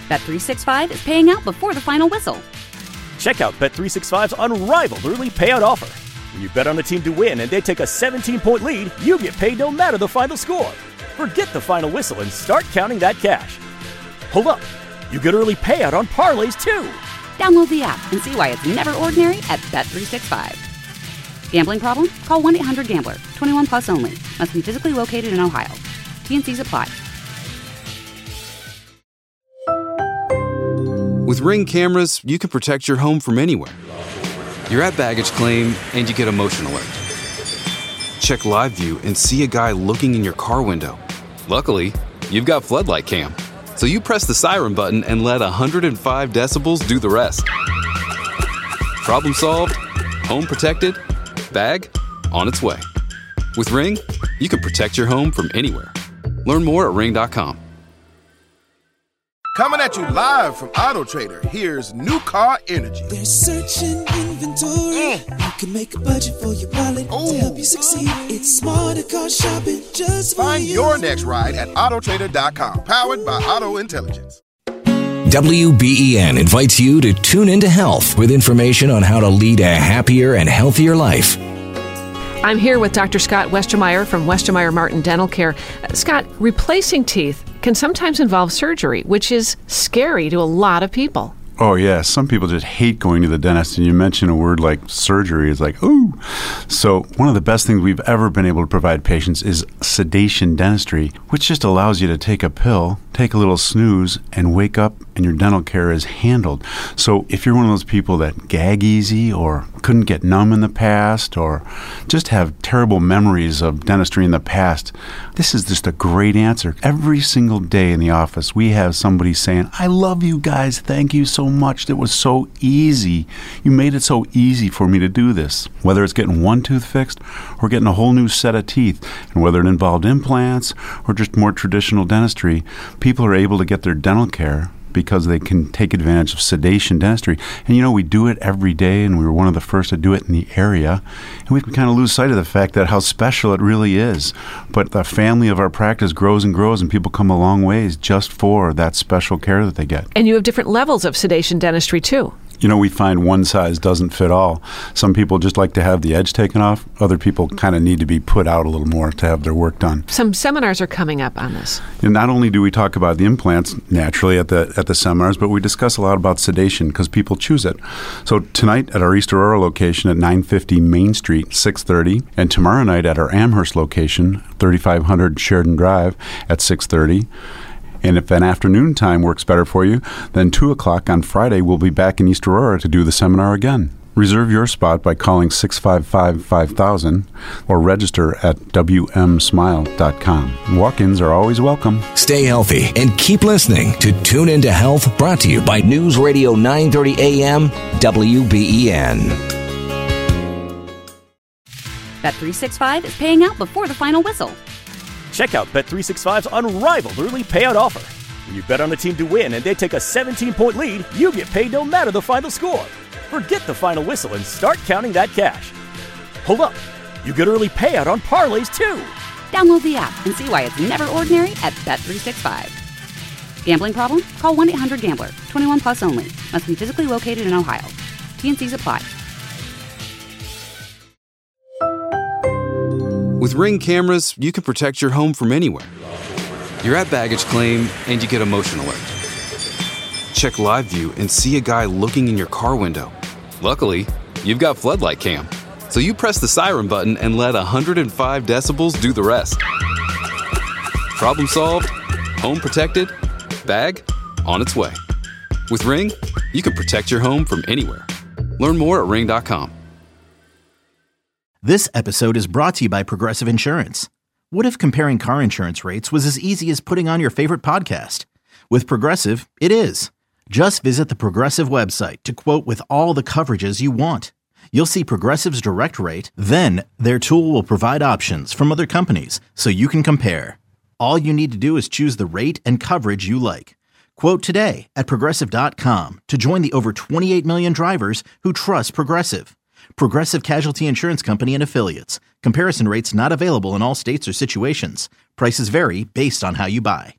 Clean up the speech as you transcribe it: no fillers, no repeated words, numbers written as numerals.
Bet365 is paying out before the final whistle. Check out Bet365's unrivaled early payout offer. When you bet on a team to win and they take a 17-point lead, you get paid no matter the final score. Forget the final whistle and start counting that cash. Hold up. You get early payout on parlays, too. Download the app and see why it's never ordinary at Bet365. Gambling problem? Call 1-800-GAMBLER. 21 plus only. Must be physically located in Ohio. T&Cs apply. With Ring cameras, you can protect your home from anywhere. You're at baggage claim and you get a motion alert. Check live view and see a guy looking in your car window. Luckily, you've got floodlight cam. So you press the siren button and let 105 decibels do the rest. Problem solved, home protected, bag on its way. With Ring, you can protect your home from anywhere. Learn more at ring.com. Coming at you live from Auto Trader, here's New Car Energy. There's searching inventory. You can make a budget for your wallet to help you succeed. It's smarter car shopping just for Find you. your next ride at autotrader.com, powered by Auto Intelligence. WBEN invites you to tune into health with information on how to lead a happier and healthier life. I'm here with Dr. Scott Westermeyer from Westermeyer Martin Dental Care. Scott, replacing teeth can sometimes involve surgery, which is scary to a lot of people. Oh, yeah. Some people just hate going to the dentist, and you mention a word like surgery. It's like, ooh. So one of the best things we've ever been able to provide patients is sedation dentistry, which just allows you to take a pill, take a little snooze, and wake up, and your dental care is handled. So if you're one of those people that gag easy or couldn't get numb in the past or just have terrible memories of dentistry in the past, this is just a great answer. Every single day in the office, we have somebody saying, I love you guys. Thank you so much. It was so easy. You made it so easy for me to do this. Whether it's getting one tooth fixed or getting a whole new set of teeth, and whether it involved implants or just more traditional dentistry, people are able to get their dental care because they can take advantage of sedation dentistry. And you know, we do it every day, and we were one of the first to do it in the area. And we can kind of lose sight of the fact that how special it really is. But the family of our practice grows and grows, and people come a long ways just for that special care that they get. And you have different levels of sedation dentistry, too. You know, we find one size doesn't fit all. Some people just like to have the edge taken off. Other people kind of need to be put out a little more to have their work done. Some seminars are coming up on this. And not only do we talk about the implants naturally at the seminars, but we discuss a lot about sedation because people choose it. So tonight at our East Aurora location at 950 Main Street, 6:30, and tomorrow night at our Amherst location, 3500 Sheridan Drive at 6:30. And if an afternoon time works better for you, then 2 o'clock on Friday, we'll be back in East Aurora to do the seminar again. Reserve your spot by calling 655-5000 or register at wmsmile.com. Walk-ins are always welcome. Stay healthy and keep listening to Tune Into Health, brought to you by News Radio 930 AM WBEN. Bet365 is paying out before the final whistle. Check out Bet365's unrivaled early payout offer. When you bet on a team to win and they take a 17-point lead, you get paid no matter the final score. Forget the final whistle and start counting that cash. Hold up. You get early payout on parlays, too. Download the app and see why it's never ordinary at Bet365. Gambling problem? Call 1-800-GAMBLER. 21 plus only. Must be physically located in Ohio. T&Cs apply. With Ring cameras, you can protect your home from anywhere. You're at baggage claim and you get a motion alert. Check live view and see a guy looking in your car window. Luckily, you've got floodlight cam. So you press the siren button and let 105 decibels do the rest. Problem solved, home protected, bag on its way. With Ring, you can protect your home from anywhere. Learn more at ring.com. This episode is brought to you by Progressive Insurance. What if comparing car insurance rates was as easy as putting on your favorite podcast? With Progressive, it is. Just visit the Progressive website to quote with all the coverages you want. You'll see Progressive's direct rate, then their tool will provide options from other companies so you can compare. All you need to do is choose the rate and coverage you like. Quote today at Progressive.com to join the over 28 million drivers who trust Progressive. Progressive Casualty Insurance Company and Affiliates. Comparison rates not available in all states or situations. Prices vary based on how you buy.